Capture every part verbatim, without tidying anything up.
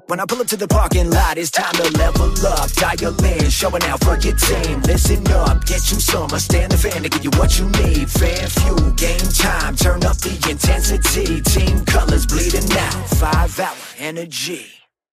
When I pull up to the parking lot, it's time to level up. Dial in, showing out for your team. Listen up, get you some. I stand the fan to give you what you need. Fan fuel, game time, turn up the intensity. Team colors bleeding out, five hour energy.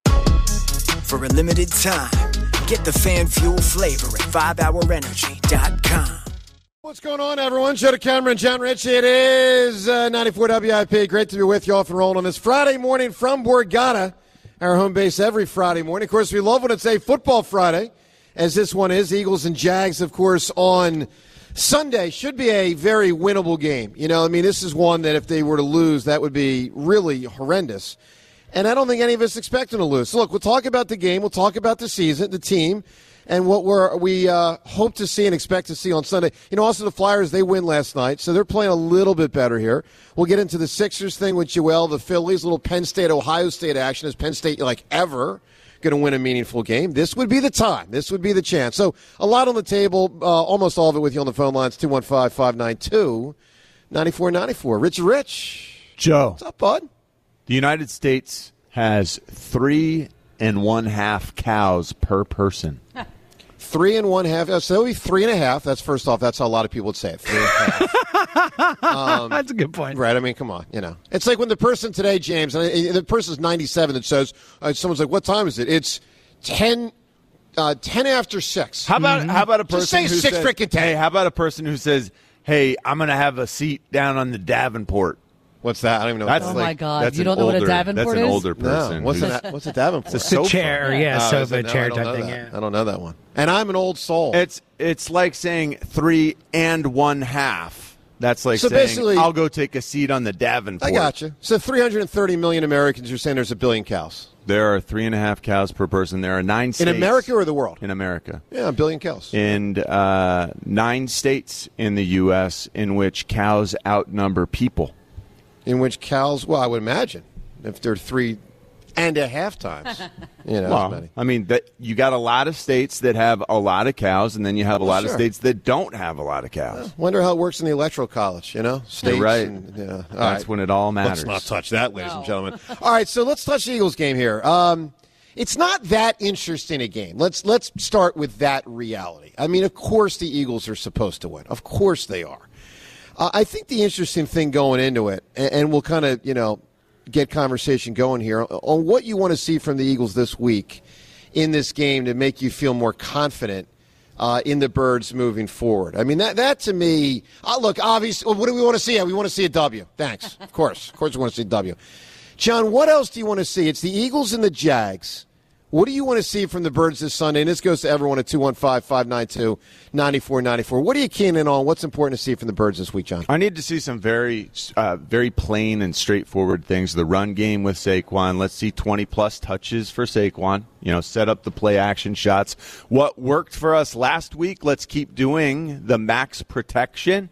For a limited time, get the fan fuel flavor at five hour energy dot com. What's going on, everyone? Joe Cameron, John Rich. It is uh, ninety-four W I P. Great to be with you off and rolling on this Friday morning from Borgata, our home base every Friday morning. Of course, we love when it's a football Friday, as this one is. Eagles and Jags, of course, on Sunday. Should be a very winnable game. You know, I mean, this is one that if they were to lose, that would be really horrendous. And I don't think any of us expect them to lose. So, look, we'll talk about the game. We'll talk about the season, the team, and what we're, we uh, hope to see and expect to see on Sunday. You know, also the Flyers, they win last night, so they're playing a little bit better here. We'll get into the Sixers thing with Joel, the Phillies, little Penn State, Ohio State action. Is Penn State, like, ever going to win a meaningful game? This would be the time. This would be the chance. So a lot on the table, uh, almost all of it with you on the phone lines, two one five, five nine two, nine four nine four. Rich Rich. Joe. What's up, bud? The United States has three and one half cows per person. Three and one half. So that would be three and a half. That's first off. That's how a lot of people would say it. Three and a half. um, That's a good point. Right. I mean, come on. You know, it's like when the person today, James, and the person's ninety-seven that says, uh, someone's like, what time is it? It's ten, uh, ten after six. How about, mm-hmm. how about a person Just say who six says, freaking ten. Hey, how about a person who says, hey, I'm going to have a seat down on the Davenport. What's that? I don't even know. That's What Oh, that my is. God. That's You don't know older, what a Davenport That's an is? older person. No. What's who's- a, what's a Davenport? It's a The sofa. chair, yeah, Oh, is sofa, it? No, chair I don't type know thing, that. yeah. I don't know that one. And I'm an old soul. It's it's like saying three and one half. That's like So saying, basically- I'll go take a seat on the Davenport. I got you. So three hundred thirty million Americans are saying there's a billion cows. There are three and a half cows per person. There are nine states. In America or the world? In America. Yeah, a billion cows. And uh, nine states in the U S in which cows outnumber people. In which cows, well, I would imagine, if they're three and a half times, you know, as Well, many. I mean, that you got a lot of states that have a lot of cows, and then you have a Well, lot sure. of states that don't have a lot of cows. Wonder how it works in the electoral college, you know? States You're right. And, you know, all That's right. when it all matters. Let's not touch that, ladies and gentlemen. All right, so let's touch the Eagles game here. Um, it's not that interesting a game. Let's let's start with that reality. I mean, of course the Eagles are supposed to win. Of course they are. Uh, I think the interesting thing going into it, and, and we'll kind of, you know, get conversation going here, on what you want to see from the Eagles this week in this game to make you feel more confident uh, in the Birds moving forward. I mean, that that to me, uh, look, obviously, what do we want to see? We want to see a W. Thanks. Of course. Of course we want to see a W. John, what else do you want to see? It's the Eagles and the Jags. What do you want to see from the Birds this Sunday? And this goes to everyone at two one five, five nine two, nine four nine four. What are you keen in on? What's important to see from the Birds this week, John? I need to see some very, uh, very plain and straightforward things. The run game with Saquon. Let's see twenty-plus touches for Saquon. You know, set up the play-action shots. What worked for us last week, let's keep doing the max protection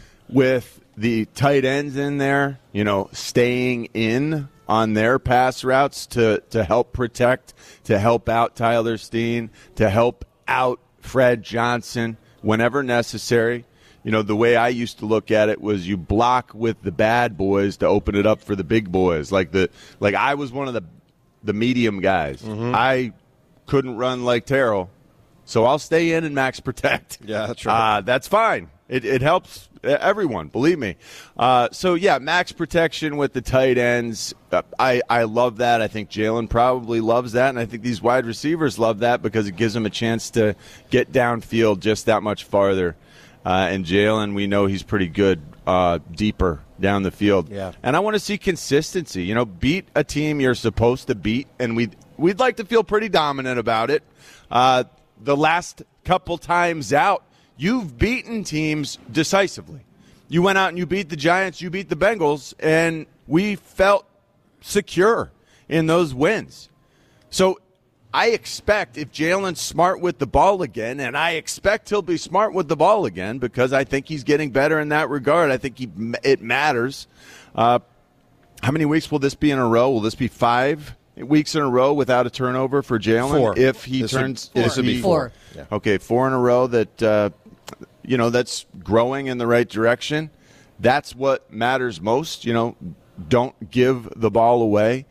with the tight ends in there, you know, staying in on their pass routes to, to help protect, to help out Tyler Steen, to help out Fred Johnson whenever necessary. You know, the way I used to look at it was you block with the bad boys to open it up for the big boys. Like the like I was one of the the medium guys. Mm-hmm. I couldn't run like Terrell, so I'll stay in and max protect. Yeah, that's right. Uh, that's fine. It, it helps everyone, believe me. Uh, so, yeah, max protection with the tight ends. Uh, I, I love that. I think Jalen probably loves that, and I think these wide receivers love that because it gives them a chance to get downfield just that much farther. Uh, and Jalen, we know he's pretty good uh, deeper down the field. Yeah. And I want to see consistency. You know, beat a team you're supposed to beat, and we'd, we'd like to feel pretty dominant about it. Uh, the last couple times out, you've beaten teams decisively. You went out and you beat the Giants, you beat the Bengals, and we felt secure in those wins. So I expect if Jalen's smart with the ball again, and I expect he'll be smart with the ball again because I think he's getting better in that regard. I think he, it matters. Uh, how many weeks will this be in a row? Will this be five weeks in a row without a turnover for Jalen? Four. If he this turns, would, if this would be he- four. Four. Yeah. Okay, four in a row that, uh, you know, that's growing in the right direction. That's what matters most. You know, don't give the ball away.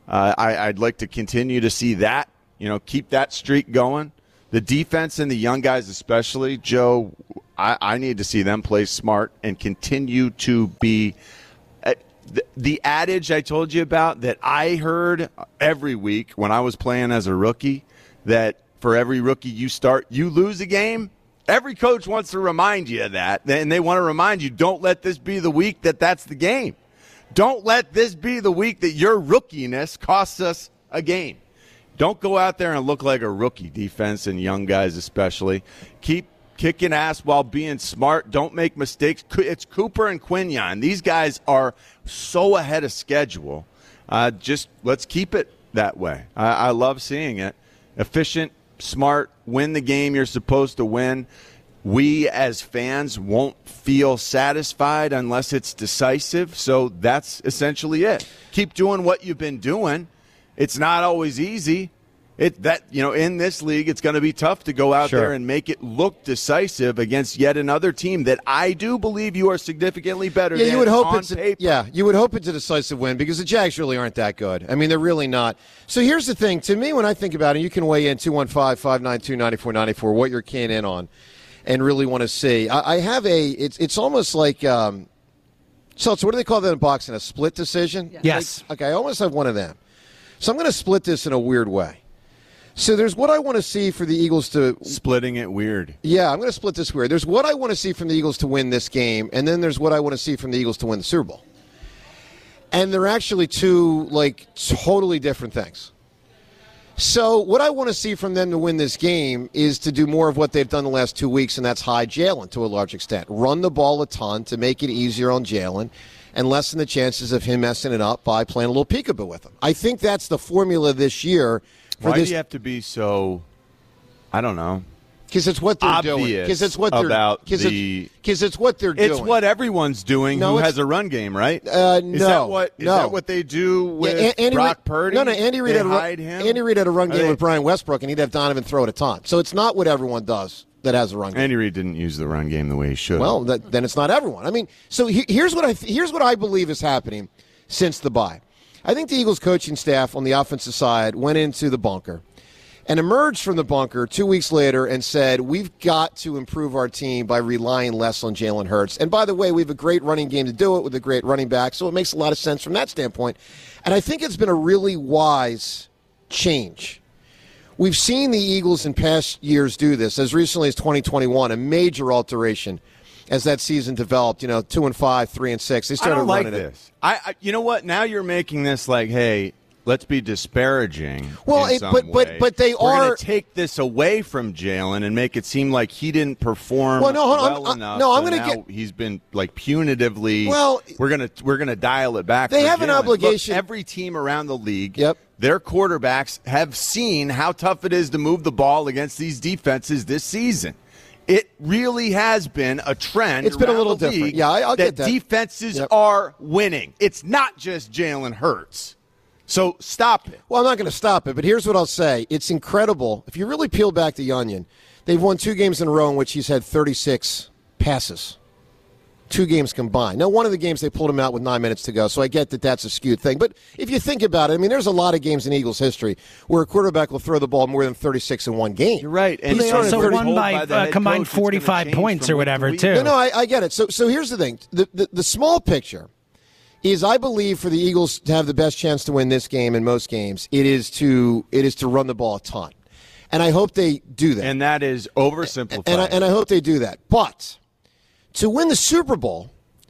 Uh, I, I'd like to continue to see that, you know, keep that streak going. The defense and the young guys especially, Joe, I, I need to see them play smart and continue to be uh, the, the adage I told you about that I heard every week when I was playing as a rookie, that for every rookie you start, you lose a game. Every coach wants to remind you of that, and they want to remind you, don't let this be the week that that's the game. Don't let this be the week that your rookiness costs us a game. Don't go out there and look like a rookie, defense and young guys especially. Keep kicking ass while being smart. Don't make mistakes. It's Cooper and Quinion. These guys are so ahead of schedule. Uh, just let's keep it that way. I, I love seeing it. Efficient, smart, win the game you're supposed to win. We as fans won't feel satisfied unless it's decisive, so that's essentially it. Keep doing what you've been doing. It's not always easy. It that you know in this league, it's going to be tough to go out Sure. there and make it look decisive against yet another team that I do believe you are significantly better Yeah, than you would hope on it's a, paper. yeah, you would hope it's a decisive win because the Jags really aren't that good. I mean, they're really not. So here's the thing: to me, when I think about it, you can weigh in two one five, five nine two, nine four nine four what you're keying in on, and really want to see. I, I have a. It's it's almost like. Um, so, so what do they call that in boxing? A split decision? Yes. Like, okay, I almost have one of them. So I'm going to split this in a weird way. So there's what I want to see for the Eagles to Splitting it weird. Yeah, I'm going to split this weird. There's what I want to see from the Eagles to win this game, and then there's what I want to see from the Eagles to win the Super Bowl. And they're actually two, like, totally different things. So what I want to see from them to win this game is to do more of what they've done the last two weeks, and that's hide Jalen to a large extent. Run the ball a ton to make it easier on Jalen and lessen the chances of him messing it up by playing a little peekaboo with him. I think that's the formula this year. For Why this, do you have to be so, I don't know, Because it's what they're obvious doing. Because it's what they're about cause the. Because it's, it's what they're It's doing. what everyone's doing No, who it's- has a run game, right? Uh, Is no, that what is no. that what they do with Yeah, Andy Brock Reid, Purdy? No, no. Andy Reid They had a run, hide him? Andy Reid had a run Are game they- with Brian Westbrook, and he'd have Donovan throw it a ton. So it's not what everyone does that has a run game. Andy Reid didn't use the run game the way he should. Well, that, then it's not everyone. I mean, so he, here's what I th- here's what I believe is happening since the bye. I think the Eagles coaching staff on the offensive side went into the bunker and emerged from the bunker two weeks later and said, we've got to improve our team by relying less on Jalen Hurts. And by the way, we have a great running game to do it with a great running back, so it makes a lot of sense from that standpoint. And I think it's been a really wise change. We've seen the Eagles in past years do this, as recently as twenty twenty-one, a major alteration as that season developed. You know, two and five, three and six. They I started don't like running it. this. I, I, you know what? Now you're making this like, hey, let's be disparaging. Well, in it- some but- but- way. but they We're are- going to take this away from Jalen and make it seem like he didn't perform Well, no, hold on. well I'm- enough. no, I'm so gonna now get- He's been like punitively. Well, we're gonna we're gonna dial it back. they for have an Jalen. obligation- Look, every team around the league. Yep. Their quarterbacks have seen how tough it is to move the ball against these defenses this season. It really has been a trend. It's been a around little the different. league Yeah, I- I'll that get that. defenses Yep. are winning. It's not just Jalen Hurts. So stop it. Well, I'm not going to stop it, but here's what I'll say. It's incredible. If you really peel back the onion, they've won two games in a row in which he's had thirty-six passes. Two games combined. Now, one of the games they pulled him out with nine minutes to go, so I get that that's a skewed thing. But if you think about it, I mean, there's a lot of games in Eagles history where a quarterback will throw the ball more than thirty-six in one game. You're right. And They so also we're won told by, the uh, head combined coach it's gonna forty-five change points from or week to whatever, week. too. No, no, I, I get it. So, so here's the thing. The, the the small picture is, I believe, for the Eagles to have the best chance to win this game and most games, it is to it is to run the ball a ton, and I hope they do that. And that is oversimplified. And I, and I hope they do that. But to win the Super Bowl,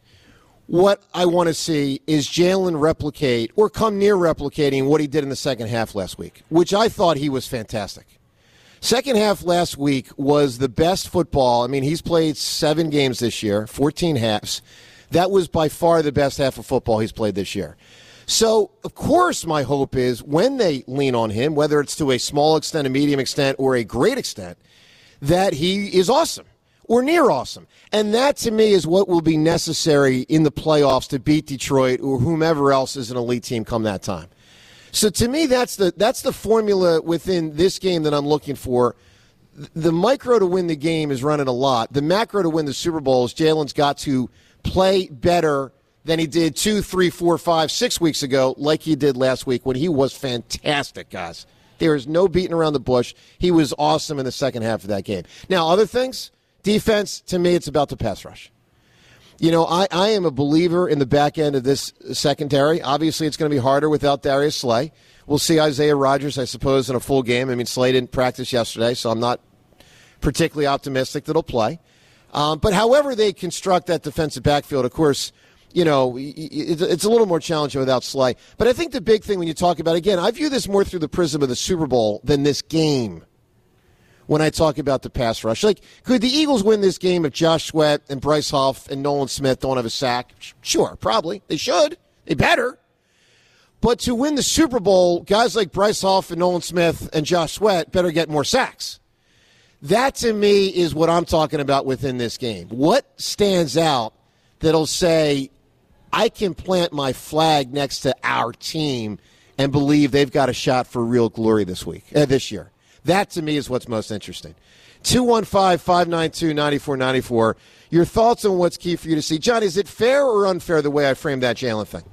what I want to see is Jalen replicate or come near replicating what he did in the second half last week, which I thought he was fantastic. Second half last week was the best football. I mean, he's played seven games this year, fourteen halves. That was by far the best half of football he's played this year. So, of course, my hope is when they lean on him, whether it's to a small extent, a medium extent, or a great extent, that he is awesome or near awesome. And that, to me, is what will be necessary in the playoffs to beat Detroit or whomever else is an elite team come that time. So, to me, that's the that's the formula within this game that I'm looking for. The micro to win the game is running a lot. The macro to win the Super Bowl is Jalen's got to play better than he did two, three, four, five, six weeks ago, like he did last week when he was fantastic, guys. There is no beating around the bush. He was awesome in the second half of that game. Now, other things, defense, to me, it's about the pass rush. You know, I, I am a believer in the back end of this secondary. Obviously, it's going to be harder without Darius Slay. We'll see Isaiah Rodgers, I suppose, in a full game. I mean, Slay didn't practice yesterday, so I'm not particularly optimistic that he'll play. Um, but however they construct that defensive backfield, of course, you know, it's a little more challenging without Slay. But I think the big thing when you talk about, again, I view this more through the prism of the Super Bowl than this game when I talk about the pass rush. Like, could the Eagles win this game if Josh Sweat and Bryce Huff and Nolan Smith don't have a sack? Sure, probably. They should. They better. But to win the Super Bowl, guys like Bryce Huff and Nolan Smith and Josh Sweat better get more sacks. That, to me, is what I'm talking about within this game. What stands out that'll say, I can plant my flag next to our team and believe they've got a shot for real glory this week, uh, this year. That, to me, is what's most interesting. two one five, five nine two, nine four nine four. Your thoughts on what's key for you to see. John, is it fair or unfair the way I framed that Jalen thing?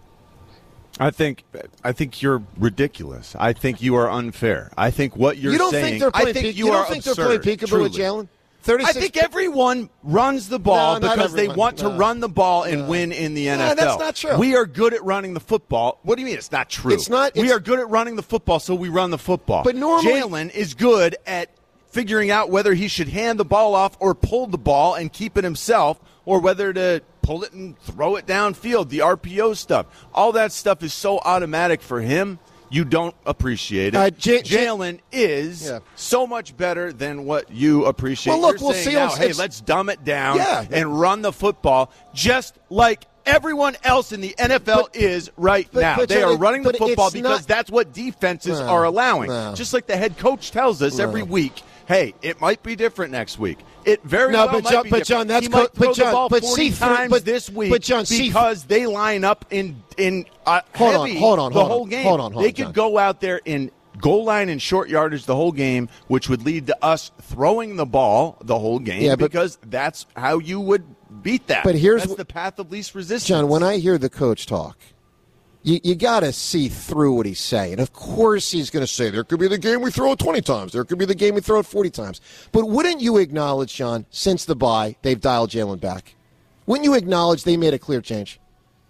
I think I think you're ridiculous. I think you are unfair. I think what you're you don't saying. Think they're playing I think peek- you, you don't are think absurd, they're playing peekaboo with Jalen? I think everyone runs the ball no, because they everyone. want to no. run the ball and no. win in the no, N F L. That's not true. We are good at running the football. What do you mean it's not true? It's not. It's, we are good at running the football, so we run the football. But normally, Jalen is good at figuring out whether he should hand the ball off or pull the ball and keep it himself, or whether to pull it and throw it downfield, the R P O stuff. All that stuff is so automatic for him, you don't appreciate it. Uh, J- Jalen is yeah. so much better than what you appreciate. Well, look, You're we'll saying see. now, hey, let's dumb it down yeah. and run the football just like everyone else in the N F L but, is right but, now. But, they are it, running the football because not, that's what defenses no, are allowing. No. Just like the head coach tells us no. every week, hey, it might be different next week. It very no, well but might John, be but different. John, that's he might co- throw but John, the ball but forty see times but, this week but John, because they line up in in uh, hold heavy on, hold on, the hold whole on, game. Hold on, hold they on, could John. go out there in goal line and short yardage the whole game, which would lead to us throwing the ball the whole game yeah, but, because that's how you would beat that. But here's that's wh- the path of least resistance. John, when I hear the coach talk, you, you got to see through what he's saying. Of course he's going to say, there could be the game we throw it twenty times. There could be the game we throw it forty times. But wouldn't you acknowledge, John, since the bye, they've dialed Jalen back? Wouldn't you acknowledge they made a clear change?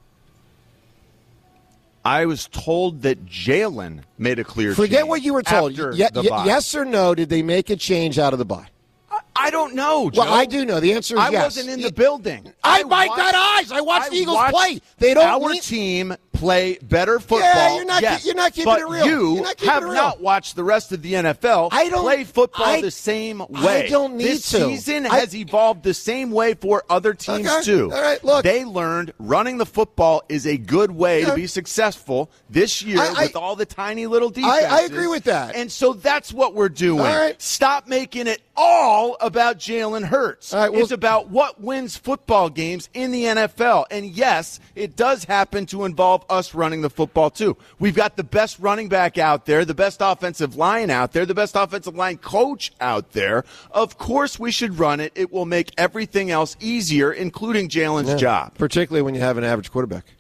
I was told that Jalen made a clear Forget change what you were told. after Ye- the ye- bye. yes or no, did they make a change out of the bye? I don't know, Joe. Well, I do know. The answer is I yes. wasn't in the building. I, I my watched, got eyes. I watched I the Eagles watched play. They don't Our need- team play better football. Yeah, you're not. Yes, You're not keeping but it real. you You're not keeping have it real. not watched the rest of the N F L I don't, play football I, the same way. I don't need this to. This season I, has evolved the same way for other teams okay. too. All right, look. They learned running the football is a good way yeah. to be successful this year I, I, with all the tiny little defenses. I, I agree with that. And so that's what we're doing. All right. Stop making it all about Jalen Hurts. All right, well, it's about what wins football games in the N F L. And yes, it does happen to involve us running the football too. We've got the best running back out there, the best offensive line out there, the best offensive line coach out there. Of course we should run it. It will make everything else easier, including Jalen's yeah, job. particularly when you have an average quarterback.